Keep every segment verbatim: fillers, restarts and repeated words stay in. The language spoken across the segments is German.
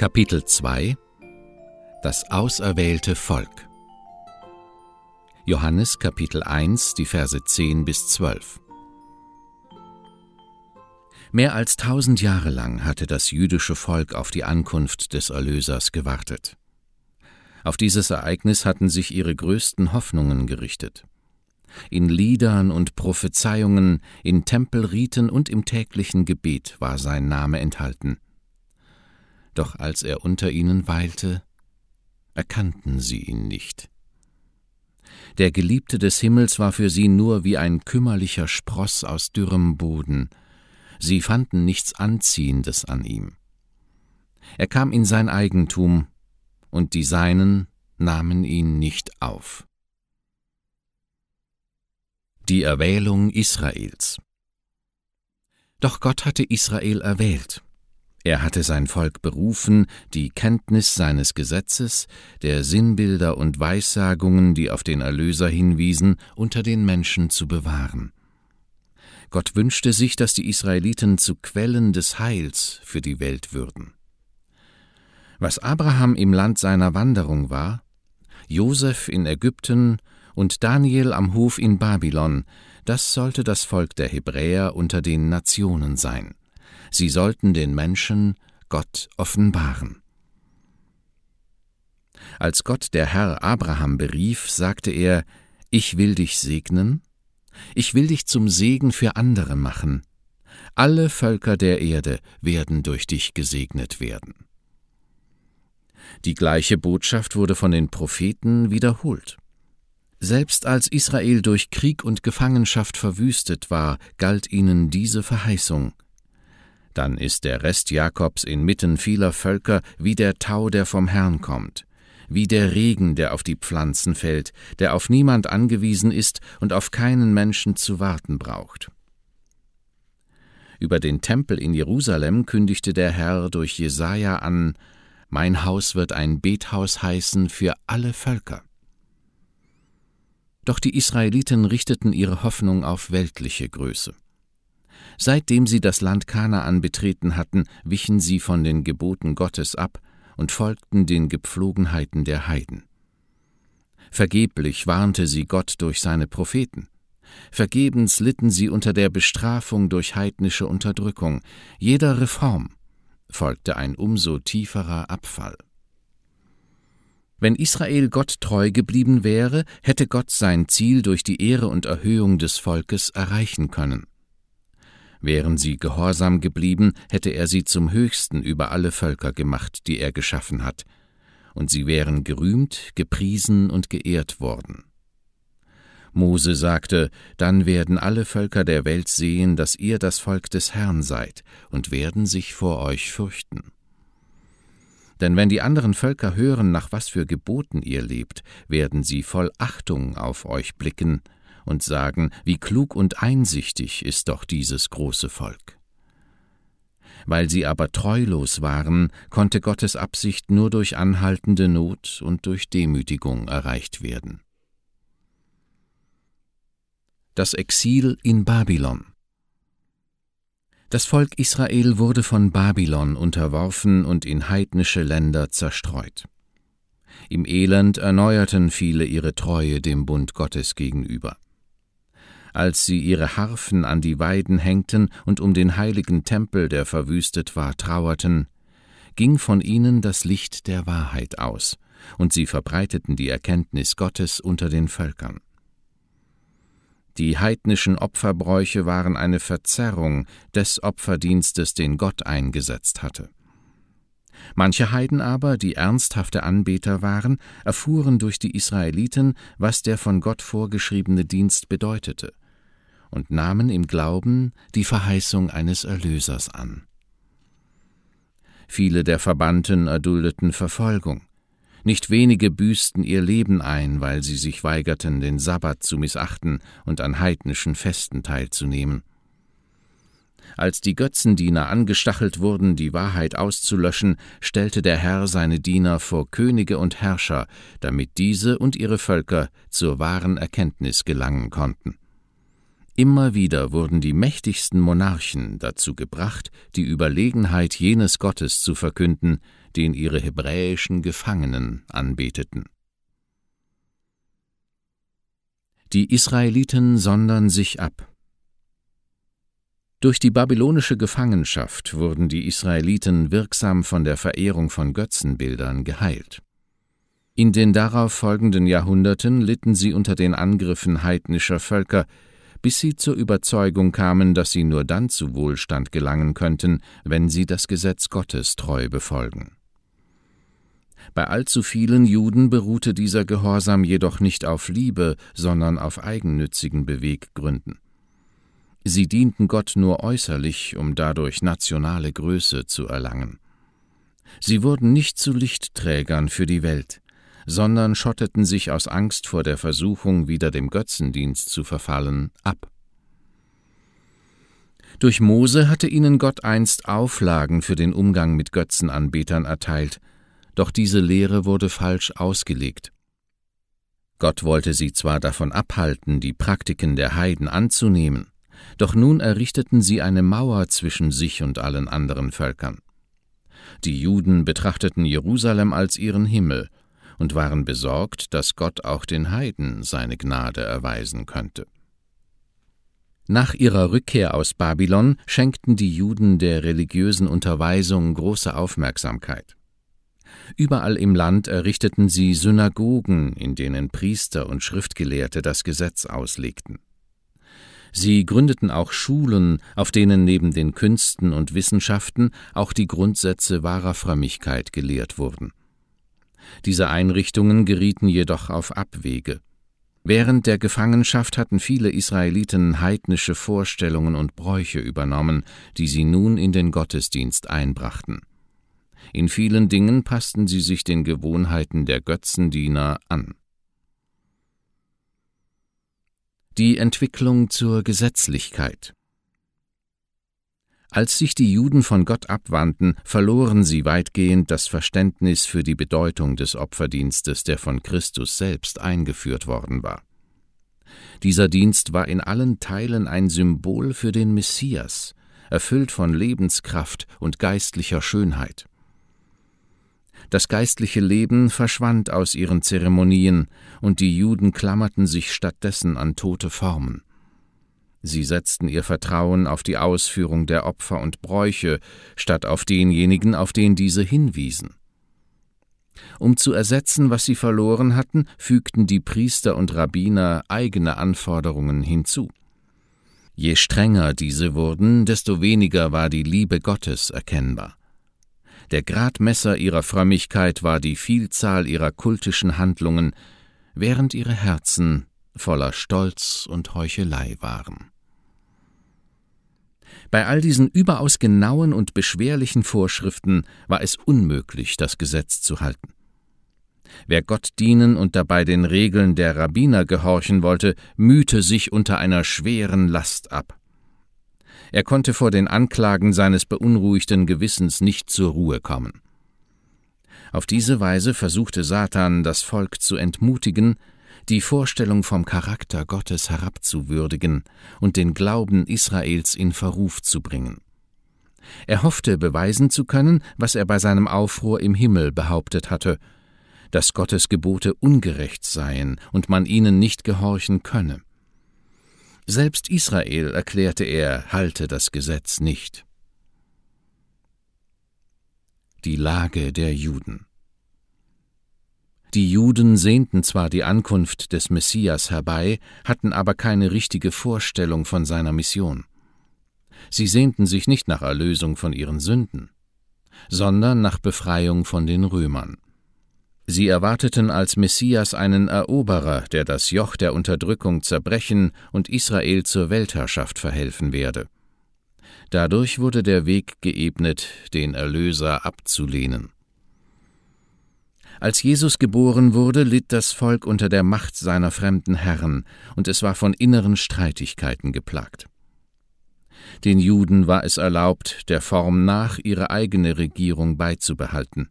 Kapitel zwei Das auserwählte Volk. Johannes Kapitel eins, die Verse zehn bis zwölf. Mehr als tausend Jahre lang hatte das jüdische Volk auf die Ankunft des Erlösers gewartet. Auf dieses Ereignis hatten sich ihre größten Hoffnungen gerichtet. In Liedern und Prophezeiungen, in Tempelriten und im täglichen Gebet war sein Name enthalten. Doch als er unter ihnen weilte, erkannten sie ihn nicht. Der Geliebte des Himmels war für sie nur wie ein kümmerlicher Spross aus dürrem Boden. Sie fanden nichts Anziehendes an ihm. Er kam in sein Eigentum, und die Seinen nahmen ihn nicht auf. Die Erwählung Israels. Doch Gott hatte Israel erwählt. Er hatte sein Volk berufen, die Kenntnis seines Gesetzes, der Sinnbilder und Weissagungen, die auf den Erlöser hinwiesen, unter den Menschen zu bewahren. Gott wünschte sich, dass die Israeliten zu Quellen des Heils für die Welt würden. Was Abraham im Land seiner Wanderung war, Josef in Ägypten und Daniel am Hof in Babylon, das sollte das Volk der Hebräer unter den Nationen sein. Sie sollten den Menschen Gott offenbaren. Als Gott der Herr Abraham berief, sagte er: Ich will dich segnen, ich will dich zum Segen für andere machen. Alle Völker der Erde werden durch dich gesegnet werden. Die gleiche Botschaft wurde von den Propheten wiederholt. Selbst als Israel durch Krieg und Gefangenschaft verwüstet war, galt ihnen diese Verheißung: Dann ist der Rest Jakobs inmitten vieler Völker wie der Tau, der vom Herrn kommt, wie der Regen, der auf die Pflanzen fällt, der auf niemand angewiesen ist und auf keinen Menschen zu warten braucht. Über den Tempel in Jerusalem kündigte der Herr durch Jesaja an: Mein Haus wird ein Bethaus heißen für alle Völker. Doch die Israeliten richteten ihre Hoffnung auf weltliche Größe. Seitdem sie das Land Kanaan betreten hatten, wichen sie von den Geboten Gottes ab und folgten den Gepflogenheiten der Heiden. Vergeblich warnte sie Gott durch seine Propheten. Vergebens litten sie unter der Bestrafung durch heidnische Unterdrückung. Jeder Reform folgte ein umso tieferer Abfall. Wenn Israel Gott treu geblieben wäre, hätte Gott sein Ziel durch die Ehre und Erhöhung des Volkes erreichen können. Wären sie gehorsam geblieben, hätte er sie zum Höchsten über alle Völker gemacht, die er geschaffen hat, und sie wären gerühmt, gepriesen und geehrt worden. Mose sagte: Dann werden alle Völker der Welt sehen, dass ihr das Volk des Herrn seid, und werden sich vor euch fürchten. Denn wenn die anderen Völker hören, nach was für Geboten ihr lebt, werden sie voll Achtung auf euch blicken und sagen: Wie klug und einsichtig ist doch dieses große Volk. Weil sie aber treulos waren, konnte Gottes Absicht nur durch anhaltende Not und durch Demütigung erreicht werden. Das Exil in Babylon. Das Volk Israel wurde von Babylon unterworfen und in heidnische Länder zerstreut. Im Elend erneuerten viele ihre Treue dem Bund Gottes gegenüber. Als sie ihre Harfen an die Weiden hängten und um den heiligen Tempel, der verwüstet war, trauerten, ging von ihnen das Licht der Wahrheit aus, und sie verbreiteten die Erkenntnis Gottes unter den Völkern. Die heidnischen Opferbräuche waren eine Verzerrung des Opferdienstes, den Gott eingesetzt hatte. Manche Heiden aber, die ernsthafte Anbeter waren, erfuhren durch die Israeliten, was der von Gott vorgeschriebene Dienst bedeutete, und nahmen im Glauben die Verheißung eines Erlösers an. Viele der Verbannten erduldeten Verfolgung. Nicht wenige büßten ihr Leben ein, weil sie sich weigerten, den Sabbat zu missachten und an heidnischen Festen teilzunehmen. Als die Götzendiener angestachelt wurden, die Wahrheit auszulöschen, stellte der Herr seine Diener vor Könige und Herrscher, damit diese und ihre Völker zur wahren Erkenntnis gelangen konnten. Immer wieder wurden die mächtigsten Monarchen dazu gebracht, die Überlegenheit jenes Gottes zu verkünden, den ihre hebräischen Gefangenen anbeteten. Die Israeliten sondern sich ab. Durch die babylonische Gefangenschaft wurden die Israeliten wirksam von der Verehrung von Götzenbildern geheilt. In den darauf folgenden Jahrhunderten litten sie unter den Angriffen heidnischer Völker, bis sie zur Überzeugung kamen, dass sie nur dann zu Wohlstand gelangen könnten, wenn sie das Gesetz Gottes treu befolgen. Bei allzu vielen Juden beruhte dieser Gehorsam jedoch nicht auf Liebe, sondern auf eigennützigen Beweggründen. Sie dienten Gott nur äußerlich, um dadurch nationale Größe zu erlangen. Sie wurden nicht zu Lichtträgern für die Welt, sondern schotteten sich aus Angst vor der Versuchung, wieder dem Götzendienst zu verfallen, ab. Durch Mose hatte ihnen Gott einst Auflagen für den Umgang mit Götzenanbetern erteilt, doch diese Lehre wurde falsch ausgelegt. Gott wollte sie zwar davon abhalten, die Praktiken der Heiden anzunehmen, doch nun errichteten sie eine Mauer zwischen sich und allen anderen Völkern. Die Juden betrachteten Jerusalem als ihren Himmel und waren besorgt, dass Gott auch den Heiden seine Gnade erweisen könnte. Nach ihrer Rückkehr aus Babylon schenkten die Juden der religiösen Unterweisung große Aufmerksamkeit. Überall im Land errichteten sie Synagogen, in denen Priester und Schriftgelehrte das Gesetz auslegten. Sie gründeten auch Schulen, auf denen neben den Künsten und Wissenschaften auch die Grundsätze wahrer Frömmigkeit gelehrt wurden. Diese Einrichtungen gerieten jedoch auf Abwege. Während der Gefangenschaft hatten viele Israeliten heidnische Vorstellungen und Bräuche übernommen, die sie nun in den Gottesdienst einbrachten. In vielen Dingen passten sie sich den Gewohnheiten der Götzendiener an. Die Entwicklung zur Gesetzlichkeit. Als sich die Juden von Gott abwandten, verloren sie weitgehend das Verständnis für die Bedeutung des Opferdienstes, der von Christus selbst eingeführt worden war. Dieser Dienst war in allen Teilen ein Symbol für den Messias, erfüllt von Lebenskraft und geistlicher Schönheit. Das geistliche Leben verschwand aus ihren Zeremonien, und die Juden klammerten sich stattdessen an tote Formen. Sie setzten ihr Vertrauen auf die Ausführung der Opfer und Bräuche, statt auf denjenigen, auf den diese hinwiesen. Um zu ersetzen, was sie verloren hatten, fügten die Priester und Rabbiner eigene Anforderungen hinzu. Je strenger diese wurden, desto weniger war die Liebe Gottes erkennbar. Der Gradmesser ihrer Frömmigkeit war die Vielzahl ihrer kultischen Handlungen, während ihre Herzen voller Stolz und Heuchelei waren. Bei all diesen überaus genauen und beschwerlichen Vorschriften war es unmöglich, das Gesetz zu halten. Wer Gott dienen und dabei den Regeln der Rabbiner gehorchen wollte, mühte sich unter einer schweren Last ab. Er konnte vor den Anklagen seines beunruhigten Gewissens nicht zur Ruhe kommen. Auf diese Weise versuchte Satan, das Volk zu entmutigen, die Vorstellung vom Charakter Gottes herabzuwürdigen und den Glauben Israels in Verruf zu bringen. Er hoffte, beweisen zu können, was er bei seinem Aufruhr im Himmel behauptet hatte, dass Gottes Gebote ungerecht seien und man ihnen nicht gehorchen könne. Selbst Israel, erklärte er, halte das Gesetz nicht. Die Lage der Juden. Die Juden sehnten zwar die Ankunft des Messias herbei, hatten aber keine richtige Vorstellung von seiner Mission. Sie sehnten sich nicht nach Erlösung von ihren Sünden, sondern nach Befreiung von den Römern. Sie erwarteten als Messias einen Eroberer, der das Joch der Unterdrückung zerbrechen und Israel zur Weltherrschaft verhelfen werde. Dadurch wurde der Weg geebnet, den Erlöser abzulehnen. Als Jesus geboren wurde, litt das Volk unter der Macht seiner fremden Herren, und es war von inneren Streitigkeiten geplagt. Den Juden war es erlaubt, der Form nach ihre eigene Regierung beizubehalten.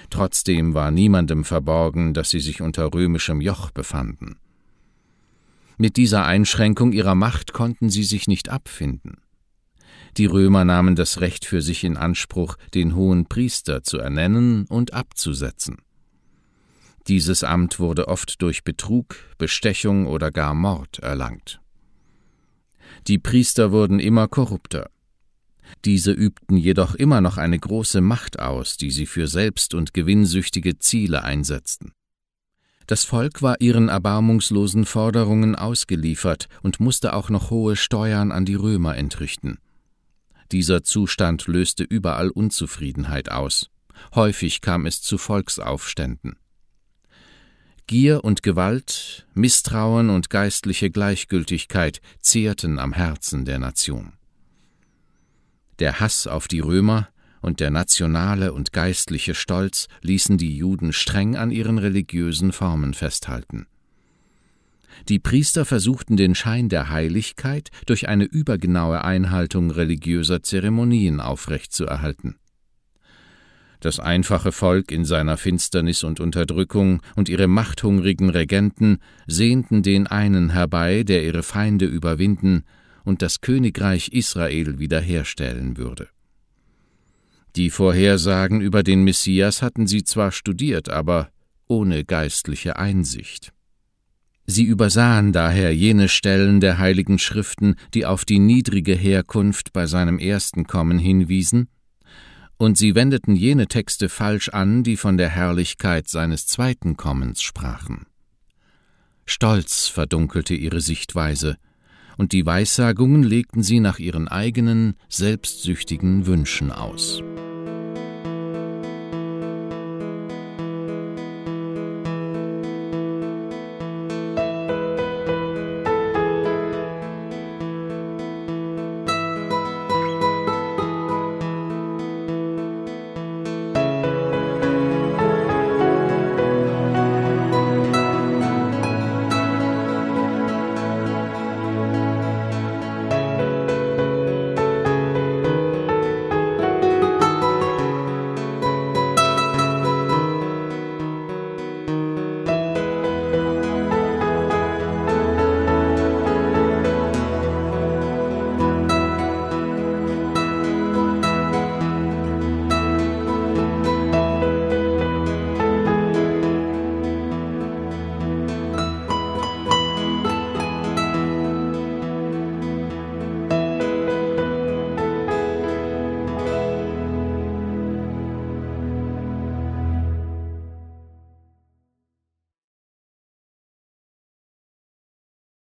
Trotzdem war niemandem verborgen, dass sie sich unter römischem Joch befanden. Mit dieser Einschränkung ihrer Macht konnten sie sich nicht abfinden. Die Römer nahmen das Recht für sich in Anspruch, den hohen Priester zu ernennen und abzusetzen. Dieses Amt wurde oft durch Betrug, Bestechung oder gar Mord erlangt. Die Priester wurden immer korrupter. Diese übten jedoch immer noch eine große Macht aus, die sie für selbst- und gewinnsüchtige Ziele einsetzten. Das Volk war ihren erbarmungslosen Forderungen ausgeliefert und musste auch noch hohe Steuern an die Römer entrichten. Dieser Zustand löste überall Unzufriedenheit aus. Häufig kam es zu Volksaufständen. Gier und Gewalt, Misstrauen und geistliche Gleichgültigkeit zehrten am Herzen der Nation. Der Hass auf die Römer und der nationale und geistliche Stolz ließen die Juden streng an ihren religiösen Formen festhalten. Die Priester versuchten den Schein der Heiligkeit durch eine übergenaue Einhaltung religiöser Zeremonien aufrechtzuerhalten. Das einfache Volk in seiner Finsternis und Unterdrückung und ihre machthungrigen Regenten sehnten den einen herbei, der ihre Feinde überwinden und das Königreich Israel wiederherstellen würde. Die Vorhersagen über den Messias hatten sie zwar studiert, aber ohne geistliche Einsicht. Sie übersahen daher jene Stellen der Heiligen Schriften, die auf die niedrige Herkunft bei seinem ersten Kommen hinwiesen, und sie wendeten jene Texte falsch an, die von der Herrlichkeit seines zweiten Kommens sprachen. Stolz verdunkelte ihre Sichtweise, und die Weissagungen legten sie nach ihren eigenen, selbstsüchtigen Wünschen aus.